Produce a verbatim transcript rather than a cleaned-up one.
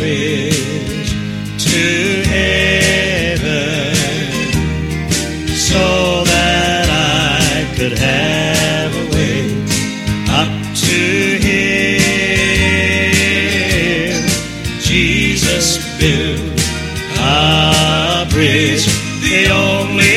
bridge to heaven so that I could have a way up to Him. Jesus built a bridge, the only